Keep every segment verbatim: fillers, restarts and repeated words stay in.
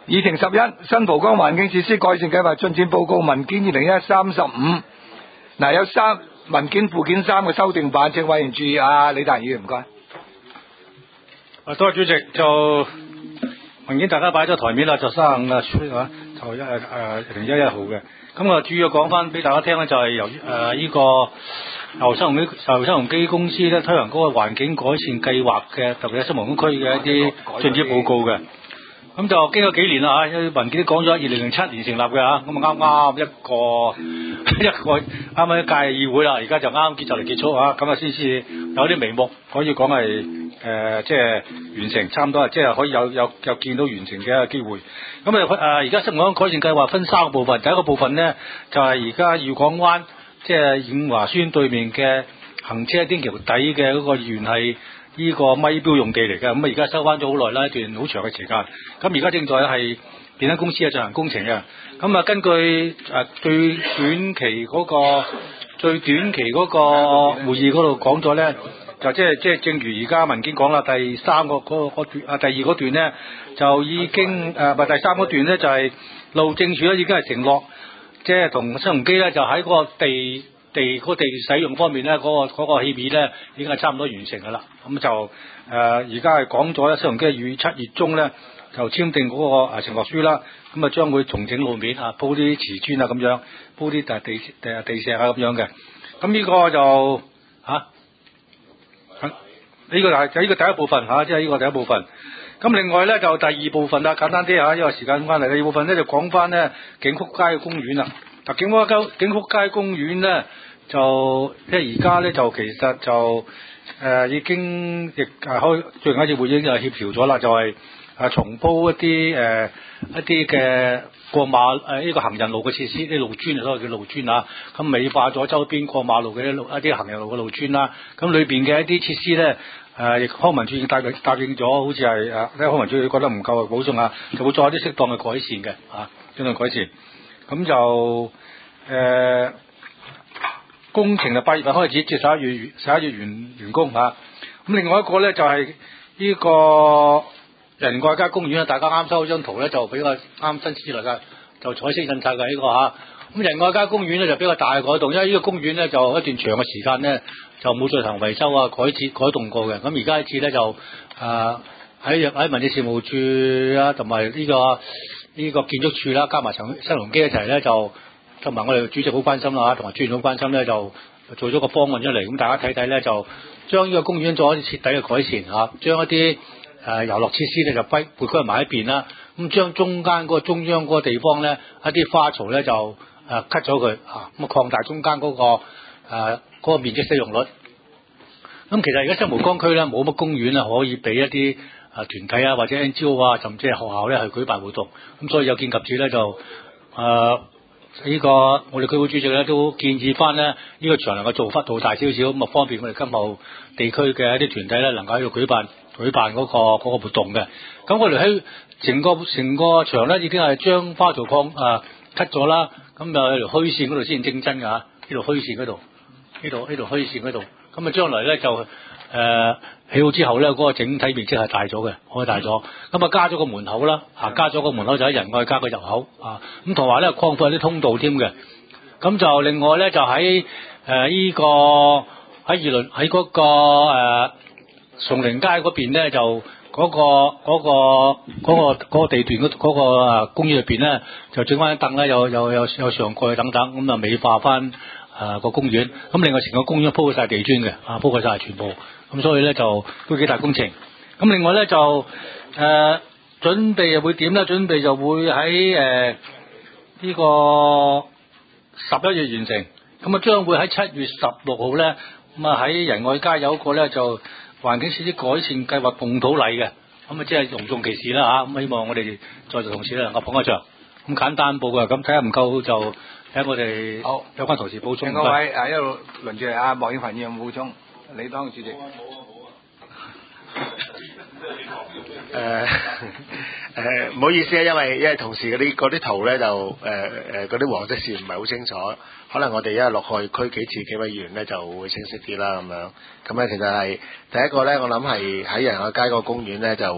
議程十一，新蒲崗環境設施改善計劃進展報告文件二零一三十五。嗱，有三文件附件三嘅修訂版，請委員注意。啊，李達議員唔該。 啊，多謝主席。就文件大家擺咗台面啦，就三十五啊，就一誒誒二零一一號嘅。咁啊，主要講翻俾大家聽咧，就係由於誒呢個由新鴻基由新鴻基公司咧推行嗰個環境改善計劃嘅，特別係新蒲崗區嘅一啲進展報告嘅。咁就經過幾年啦嚇，因為文件都講咗二零零七年成立嘅嚇，咁啊啱啱一個一個啱啱一屆議會啦，而家就啱啱結就嚟結束嚇，咁啊先至有啲眉目可以講係誒即係完成，差唔多即係可以有有有見到完成嘅一個機會。咁啊誒而家新蒲崗改善計劃分三個部分，第一個部分咧就係而家裕港灣即係映華邨對面嘅行車天橋底嘅嗰個原係呢個咪標用地嚟嘅，咁啊而家收翻咗好耐啦，一段好長嘅時間。咁而家正在係電燈公司啊進行工程嘅。咁啊根據誒、呃、最短期嗰、那個最短期嗰個會議嗰度講咗咧，就即係即係正如而家文件講啦，第三個嗰、那個段啊第二嗰段咧就已經誒唔係第三嗰段咧就係、是、路政署咧已經係承諾，即係同新鴻基咧就喺嗰個地。地嗰地使用方面咧，嗰、那個嗰、那個協議咧已經係差唔多完成㗎啦。咁就誒而家係講咗咧，新鴻基於七月中咧就簽訂嗰個誒承諾書啦。咁啊將會重整路面啊，鋪啲瓷磚啊咁樣，鋪啲地地地地石啊咁樣嘅。咁呢個就嚇，呢、啊這個係就呢個第一部分嚇，即係呢個第一部分。咁另外咧就第二部分啦，簡單啲嚇，因為時間關係，第二部分咧就講翻咧景福街嘅公園啦。嗱，景福街景福街公園咧，就即係而家咧就其實就誒、呃、已經亦誒開最近一次會議就協調咗啦，就係、是、誒重鋪一啲誒、呃、一啲嘅過馬誒呢個行人路嘅設施，啲路磚啊，所謂叫路磚啊，咁美化咗周邊過馬路嘅路一啲行人路嘅路磚啦，咁裏邊嘅一啲設施咧誒，亦康文署已經答應答應咗，好似係誒咧康文署覺得唔夠補充啊，就會做一啲適當嘅改善嘅啊，適當改善。咁就誒、呃、工程就八月份開始，至十一月十一月完完工嚇。咁、啊、另外一個咧就係、是、呢個仁愛街公園啊，大家啱收咗張圖咧，就比較啱新設立嘅，就彩色印刷嘅呢個嚇。咁仁愛街公園咧就比較大嘅改動，因為呢個公園咧就一段長嘅時間咧就冇進行維修啊、改設、改動過嘅。咁而家一次咧就誒喺喺民政事務處啊，同埋呢個。呢個建築署啦，加埋新新鴻基一齊咧，就同埋我哋主席好關心啦，同埋專員好關心咧，就做咗個方案出嚟，咁大家睇睇咧，就將呢個公園做一啲徹底嘅改善嚇，將一啲誒遊樂設施咧就歸撥歸埋一邊啦，咁將中間嗰個中央嗰個地方咧一啲花槽咧就誒 cut 咗佢嚇，咁啊擴大中間嗰、嗰個誒嗰、呃嗰個面積使用率。咁其實而家新蒲崗區咧冇乜公園啊，可以俾一啲啊團體啊或者 N G O 啊，甚至係學校咧去舉辦活動。咁所以有見及此咧，就誒呢、呃這個我哋區會主席咧都建議翻咧呢、這個場能夠做翻做大少少，咁啊方便我哋今後地區嘅一啲團體咧能夠喺度舉辦舉辦嗰、那個嗰、那個活動嘅。咁我哋喺成個成個場咧已經係將花槽礦誒 cut 咗啦，咁就喺條虛線嗰度先正真㗎嚇，呢度虛線嗰度，呢度呢度虛線嗰度。咁啊，將來咧就誒、呃、起好之後咧，嗰、那個整體面積係大咗嘅，開大咗。咁啊，加咗個門口啦，啊，加咗個門口就喺仁愛街個入口啊。咁同埋咧，擴闊啲通道添嘅。咁就另外咧，就喺誒依個喺二輪喺嗰個誒松齡街嗰邊咧，就嗰、那個嗰、那個嗰、那個那個地段嗰嗰、那個誒公園入邊咧，就整翻啲凳咧，有有有有上蓋等等，咁啊美化翻。誒、呃、個公園，咁另外成個公園鋪晒地磚嘅，啊鋪晒全部，咁所以咧就都幾大工程。咁另外咧就誒、呃、準備又會點咧？準備就會喺誒呢個十一月完成，咁啊將會喺七月十六號咧，咁啊喺仁愛街有一個咧就環境設施改善計劃動土禮嘅，咁啊即係隆重其事啦嚇。咁、啊、希望我哋在座同事咧能夠捧一場，咁簡單報嘅，咁睇下唔夠就。睇我哋好有關同事補充。各位啊，一路輪住嚟啊，莫永凡議員補充，你當主席。冇啊冇啊冇啊。 誒誒，唔好意思啊，因為因為同事嗰啲嗰啲圖咧就誒誒嗰啲黃色線唔係好清楚，可能我哋一日落去區幾次幾位議員咧就會清晰啲啦咁樣。咁咧其實係第一個咧，我諗係喺仁愛街個公園咧就。誒、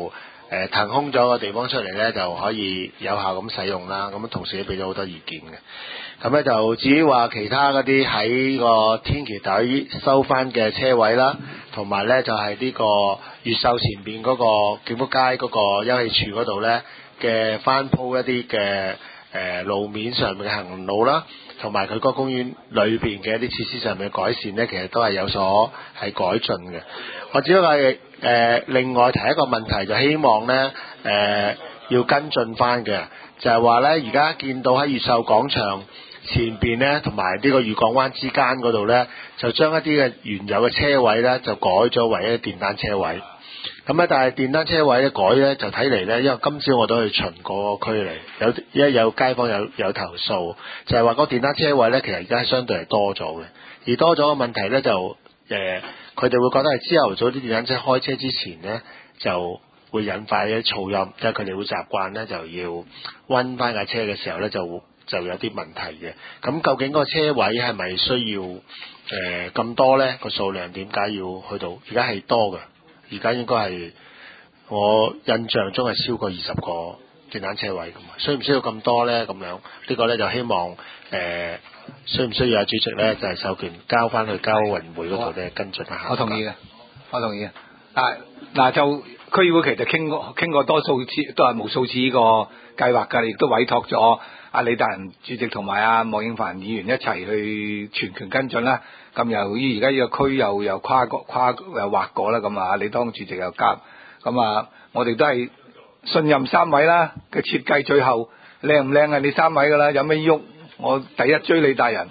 誒騰空咗個地方出嚟咧，就可以有效咁使用啦。咁同時都俾咗好多意見嘅。咁咧就至於話其他嗰啲喺個天橋底收翻嘅車位啦，同埋咧就係呢個越秀前邊嗰個景福街嗰個休憩處嗰度咧嘅翻鋪一啲嘅誒路面上面嘅行人路啦，同埋佢個公園裏邊嘅一啲設施上面嘅改善咧，其實都係有所係改進嘅。我只不過係誒另外提一個問題，就希望咧誒、呃、要跟進翻嘅，就係話咧而家見到喺越秀廣場前邊咧，同埋呢個御港灣之間嗰度咧，就將一啲嘅原有嘅車位咧，就改咗為一啲電單車位。咁咧，但係電單車位咧改咧，就睇嚟咧，因為今朝我都去巡嗰個區嚟，有一有街坊有有投訴，就係話嗰個電單車位咧，其實而家係相對係多咗嘅，而多咗嘅問題咧就誒，佢哋會覺得係朝頭早啲電單車開車之前咧，就會引發一啲噪音，即係佢哋會習慣咧就要溫翻架車嘅時候咧就就有啲問題嘅。咁究竟嗰個車位係咪需要誒咁、呃、多咧？個數量點解要去到？而家係多嘅。而家應該係我印象中係超過二十個電單車位咁啊，需唔需要咁多咧？咁樣、這個、呢個咧就希望誒、呃，需唔需要阿主席咧就係、是、授權交翻去交委員會嗰度咧跟進一下。 我同意嘅，我同意嘅。嗱嗱就區議會其實傾過傾過多數次，都係無數次呢個計劃㗎，亦都委託咗阿李達仁主席同埋阿莫應凡議員一齊去全權跟進啦。咁由於而家呢個區又又跨過跨又劃過啦，咁啊你當主席又夾，咁啊我哋都係信任三位啦嘅設計，最後靚唔靚係你三位㗎啦，有咩喐我第一追李達仁，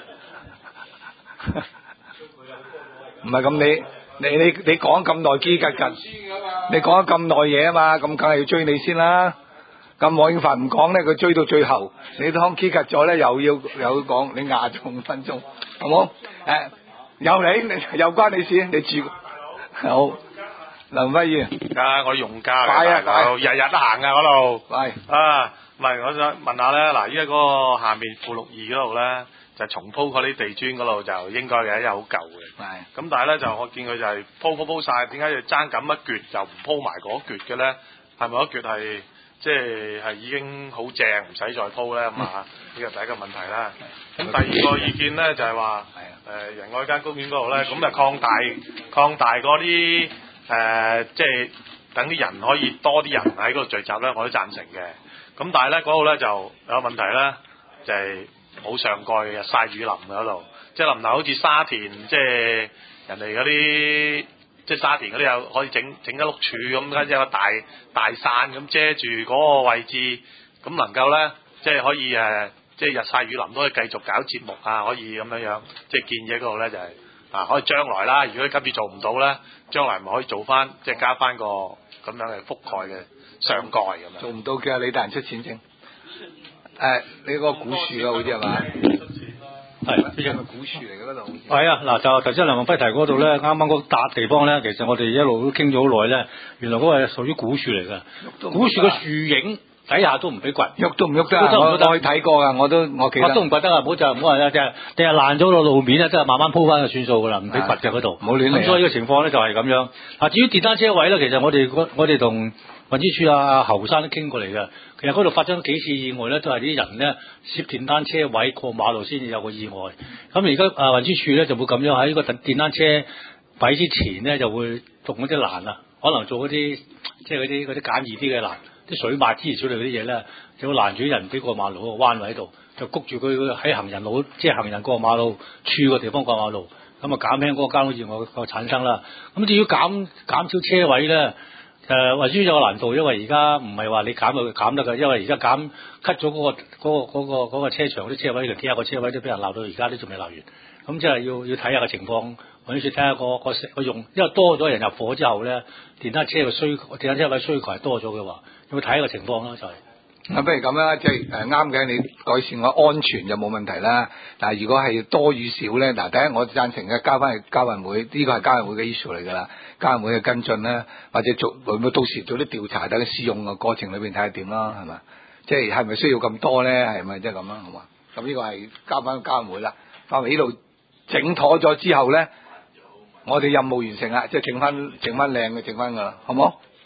唔係咁你你你你講咁耐機格格，你講咗咁耐嘢啊嘛，咁梗係要追你先啦。咁莫應凡唔講咧，佢追到最後，你當 key 咗咧，又要又要講，你壓咗五分鐘，好冇？誒，有你，你又關你事，你住好。林輝議員， 啊，我用家嚟， 快啊快， 日日都行噶嗰度。 係啊，唔係，我想問下咧，嗱，依家嗰個下面附六二嗰度咧，就重鋪嗰啲地磚嗰度就應該嘅，因為好舊嘅。 係。 咁但係咧就我見佢就係鋪鋪鋪曬，點解要爭咁一橛就唔鋪埋嗰橛嘅咧？係咪嗰橛係？即係係已經好正，唔使再鋪咧咁啊！呢個第一個問題啦。咁第二個意見咧就係話，誒仁愛間公園嗰度咧，咁就擴大擴大嗰啲誒，即係等啲人可以多啲人喺嗰度聚集咧，我都贊成嘅。咁但係咧嗰度咧就有個問題咧，就係冇上蓋嘅，曬雨淋嗰度，即係淋頭好似沙田即係人哋嗰啲。即係沙田嗰啲有可以整整一碌柱咁，跟住有個大大傘咁遮住嗰個位置，咁能夠咧，即係可以誒，即係日曬雨淋都可以繼續搞節目啊，可以咁樣樣，即係建議喺嗰度咧就係、是、啊，可以將來啦，如果今次做唔到咧，將來咪可以做翻，即係加翻個咁樣嘅覆蓋嘅上蓋咁樣。 做唔到嘅，李達仁出錢整。誒、呃，你嗰個古樹啊，好似係嘛？係，呢個係咪古樹嚟嘅嗰度？ 係啊，嗱就頭先梁宏輝提嗰度咧，啱啱嗰笪地方咧，其實我哋一路都傾咗好耐咧，原來嗰個係屬於古樹嚟嘅。古樹嘅樹影底下都唔俾掘， 喐都唔喐得。我我去睇過㗎，我都我記得。 我都唔覺得啊，唔好就唔好話啦，即係定係爛咗個路面咧，即係慢慢鋪翻就算數㗎啦，唔俾掘嘅嗰度。唔好亂嚟。咁所以呢個情況咧就係咁樣。嗱，至於電單車位咧，其實我哋我哋同運輸署啊侯生都傾過嚟嘅。其實嗰度發生幾次意外咧，都係啲人咧攝電單車位過馬路先至有個意外。咁而家啊運輸署咧就會咁樣喺個電單車位之前咧就會動嗰啲欄啊，可能做嗰啲即係嗰啲嗰啲簡易啲嘅欄，啲水馬之類嗰啲嘢咧，就會攔住人俾過馬路個彎位度，就谷住佢喺行人路，即係行人過馬路處個地方過馬路，咁啊減輕嗰個交通意外個產生啦。咁至於減減少車位咧。誒運輸署有個難度，因為而家唔係話你減就減得㗎，因為而家減 cut 咗嗰個嗰、嗰個嗰、嗰個嗰個車場啲車位，連幾廿個車位都俾人鬧到，而家都仲未鬧完。咁即係要要睇下個情況，運輸署睇下個個個用，因為多咗人入伙之後咧，電單車嘅需電單車位需求係多咗嘅話，要睇下個情況啦，就係、是。 啊，不如咁啦，即係誒啱嘅，你改善個安全就冇問題啦。但係如果係多與少咧，嗱，第一我贊成嘅交翻去交運會，呢、這個係交運會嘅 issue 嚟㗎啦。交運會嘅跟進咧，或者做會唔會到時做啲調查，等佢試用嘅過程裏邊睇下點啦，係咪？即係係咪需要咁多咧？係咪即係咁啦？好嘛？咁呢個係交翻交運會啦。翻嚟呢度整妥咗之後咧，我哋任務完成啦，即係整翻整翻靚嘅整翻㗎啦，好冇？